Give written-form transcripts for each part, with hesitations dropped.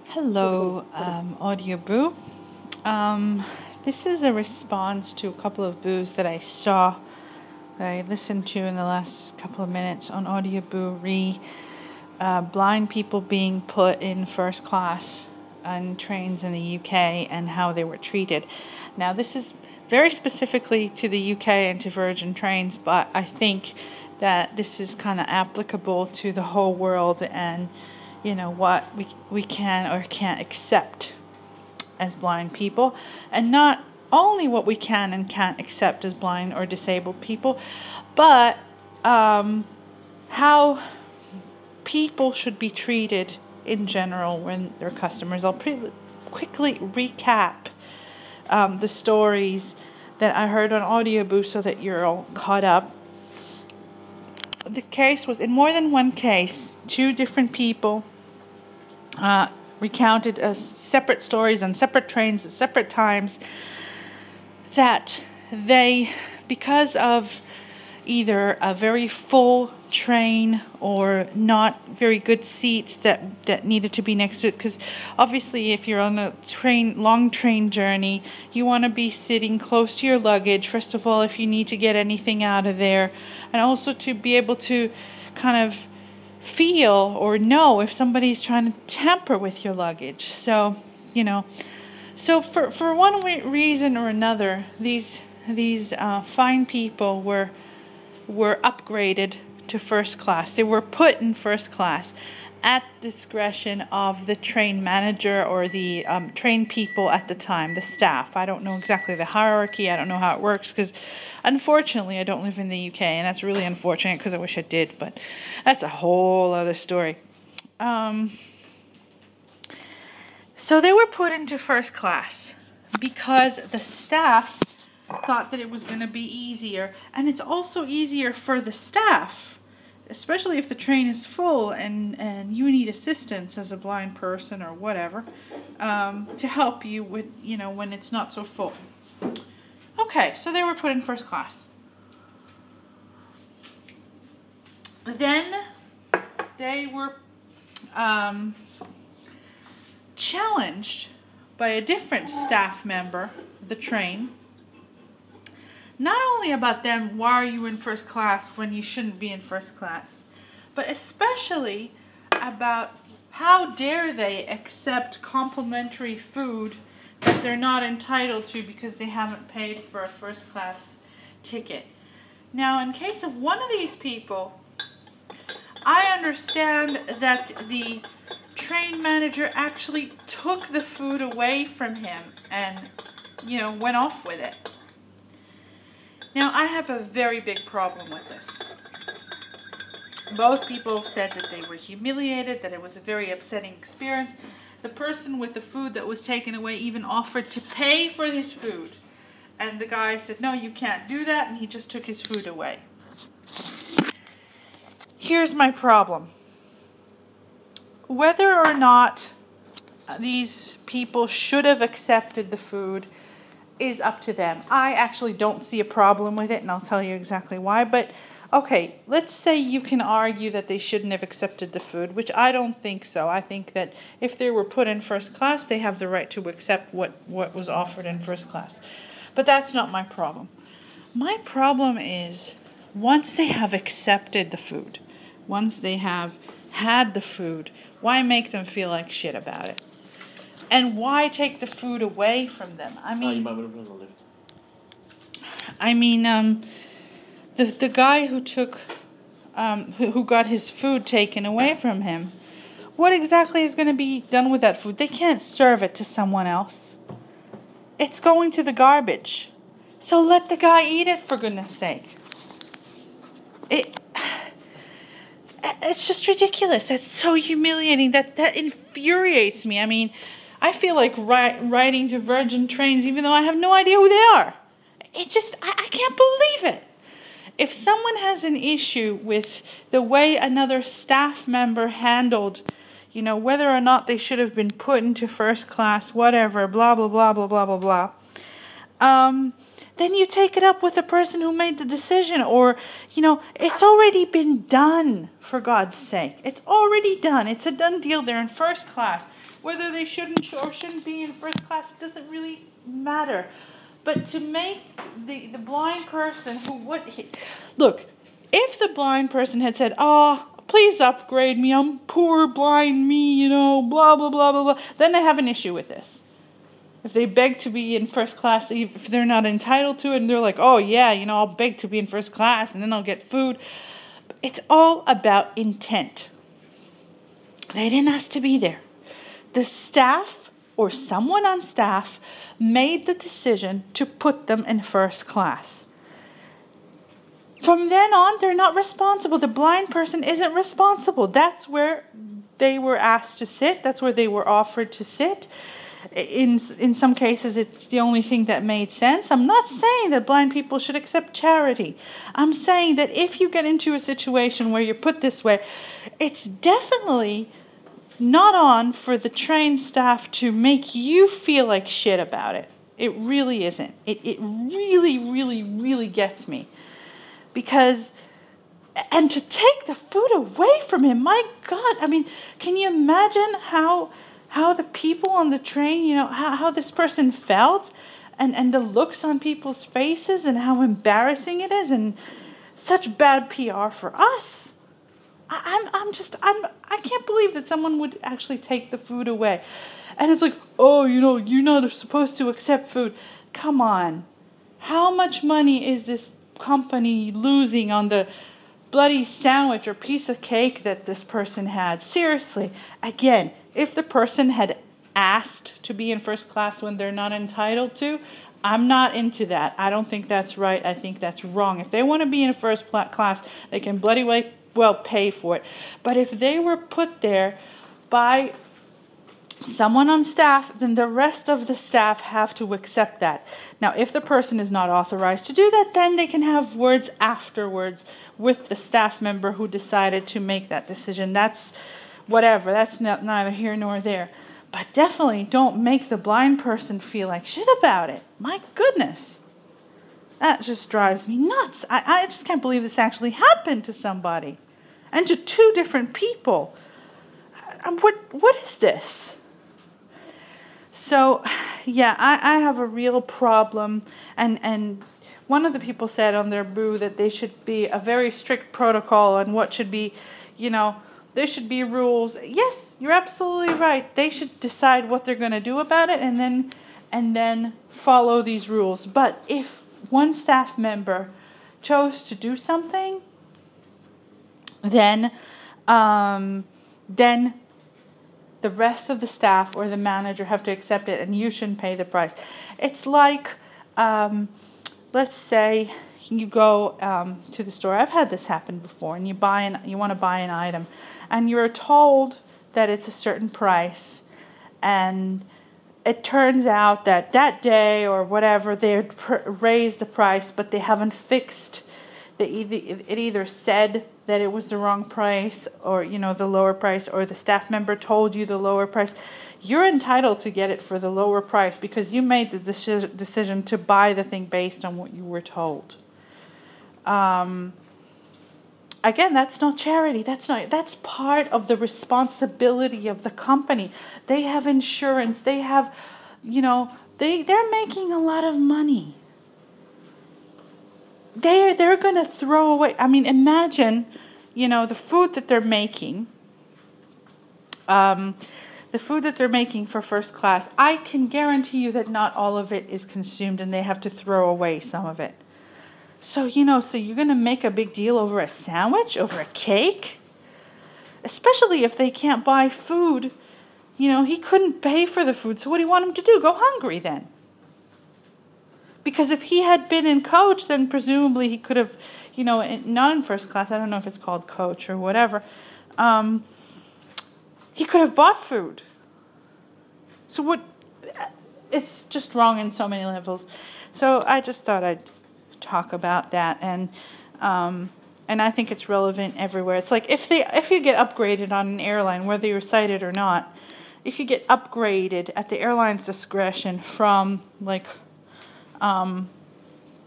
Hello, Audio Boo. This is a response to a couple of boos that I saw, that I listened to in the last couple of minutes on Audio Boo blind people being put in first class on trains in the UK and how they were treated. Now, this is very specifically to the UK and to Virgin Trains, but I think that this is kind of applicable to the whole world and what we can or can't accept as blind people, and not only what we can and can't accept as blind or disabled people, but how people should be treated in general when they're customers. I'll quickly recap the stories that I heard on Audio Boost so that you're all caught up. The case was, in more than one case, two different people recounted as separate stories on separate trains at separate times that they, because of either a very full train or not very good seats that needed to be next to it, because obviously if you're on a long train journey, you want to be sitting close to your luggage, first of all, if you need to get anything out of there, and also to be able to kind of feel or know if somebody's trying to tamper with your luggage. So for one reason or another, these fine people were upgraded to first class. They were put in first class at discretion of the train manager or the train people at the time, the staff. I don't know exactly the hierarchy. I don't know how it works because, unfortunately, I don't live in the UK, and that's really unfortunate because I wish I did, but that's a whole other story. So they were put into first class because the staff thought that it was going to be easier, and it's also easier for the staff, especially if the train is full and you need assistance as a blind person or whatever, to help you with, when it's not so full. Okay, so they were put in first class. Then they were challenged by a different staff member of the train, not only about them, why are you in first class when you shouldn't be in first class, but especially about how dare they accept complimentary food that they're not entitled to because they haven't paid for a first class ticket. Now, in case of one of these people, I understand that the train manager actually took the food away from him and, went off with it. Now, I have a very big problem with this. Both people said that they were humiliated, that it was a very upsetting experience. The person with the food that was taken away even offered to pay for his food. And the guy said, no, you can't do that, and he just took his food away. Here's my problem. Whether or not these people should have accepted the food is up to them. I actually don't see a problem with it, and I'll tell you exactly why. But, okay, let's say you can argue that they shouldn't have accepted the food, which I don't think so. I think that if they were put in first class, they have the right to accept what was offered in first class. But that's not my problem. My problem is, once they have accepted the food, once they have had the food, why make them feel like shit about it? And why take the food away from them? You might want to put on the lift. The guy who took, who got his food taken away from him, what exactly is going to be done with that food? They can't serve it to someone else. It's going to the garbage. So let the guy eat it, for goodness sake. It's just ridiculous. That's so humiliating. That infuriates me. I feel like writing to Virgin Trains even though I have no idea who they are. I can't believe it. If someone has an issue with the way another staff member handled, whether or not they should have been put into first class, whatever, blah, blah, blah, blah, blah, blah, blah. then you take it up with the person who made the decision. Or, it's already been done, for God's sake. It's already done. It's a done deal. They're in first class. Whether they shouldn't or shouldn't be in first class, it doesn't really matter. But to make the blind person look, if the blind person had said, please upgrade me, I'm poor, blind me, blah, blah, blah, blah, blah, then I have an issue with this. If they beg to be in first class, if they're not entitled to it, and they're like, I'll beg to be in first class, and then I'll get food. It's all about intent. They didn't ask to be there. The staff or someone on staff made the decision to put them in first class. From then on, they're not responsible. The blind person isn't responsible. That's where they were asked to sit. That's where they were offered to sit. In some cases, it's the only thing that made sense. I'm not saying that blind people should accept charity. I'm saying that if you get into a situation where you're put this way, it's definitely not on for the trained staff to make you feel like shit about it. It really isn't. It really, really, really gets me. And to take the food away from him, my God, can you imagine how the people on the train, how this person felt and the looks on people's faces and how embarrassing it is and such bad PR for us. I can't believe that someone would actually take the food away. And it's like, you're not supposed to accept food. Come on. How much money is this company losing on the bloody sandwich or piece of cake that this person had? Seriously. Again, if the person had asked to be in first class when they're not entitled to, I'm not into that. I don't think that's right. I think that's wrong. If they want to be in first class, they can bloody well pay for it. But if they were put there by someone on staff, then the rest of the staff have to accept that. Now, if the person is not authorized to do that, then they can have words afterwards with the staff member who decided to make that decision. That's whatever. That's neither here nor there. But definitely don't make the blind person feel like shit about it. My goodness. That just drives me nuts. I just can't believe this actually happened to somebody. And to two different people. What is this? So, yeah, I have a real problem. And one of the people said on their boo that they should be a very strict protocol on what should be, there should be rules. Yes, you're absolutely right. They should decide what they're going to do about it and then follow these rules. But if one staff member chose to do something, then the rest of the staff or the manager have to accept it, and you shouldn't pay the price. It's like, let's say you go to the store. I've had this happen before, and you want to buy an item, and you're told that it's a certain price, and it turns out that day or whatever they raised the price, but they haven't fixed. It either said that it was the wrong price or, the lower price, or the staff member told you the lower price. You're entitled to get it for the lower price because you made the decision to buy the thing based on what you were told. Again, that's not charity. That's part of the responsibility of the company. They have insurance. They have, they're making a lot of money. They're going to throw away. Imagine, the food that they're making. The food that they're making for first class. I can guarantee you that not all of it is consumed, and they have to throw away some of it. So you're going to make a big deal over a sandwich, over a cake, especially if they can't buy food. He couldn't pay for the food. So what do you want him to do? Go hungry then? Because if he had been in coach, then presumably he could have, not in first class. I don't know if it's called coach or whatever. He could have bought food. So it's just wrong in so many levels. So I just thought I'd talk about that, and I think it's relevant everywhere. It's like if you get upgraded on an airline, whether you're sighted or not, if you get upgraded at the airline's discretion from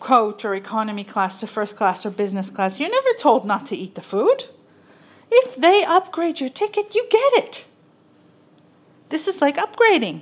coach or economy class to first class or business class, you're never told not to eat the food. If they upgrade your ticket, you get it. This is like upgrading.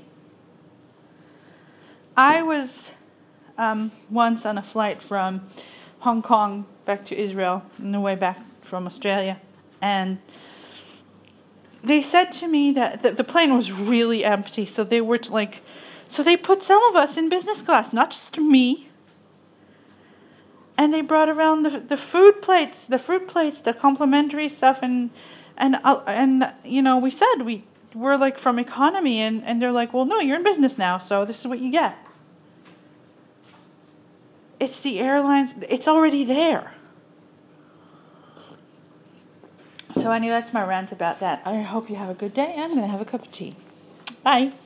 I was once on a flight from Hong Kong back to Israel on the way back from Australia, and they said to me that the plane was really empty, so they were so they put some of us in business class, not just me. And they brought around the food plates, the fruit plates, the complimentary stuff, and you know, we said we're like from economy, and they're like, well, no, you're in business now, so this is what you get. It's the airlines, it's already there. So anyway, that's my rant about that. I hope you have a good day, and I'm going to have a cup of tea. Bye.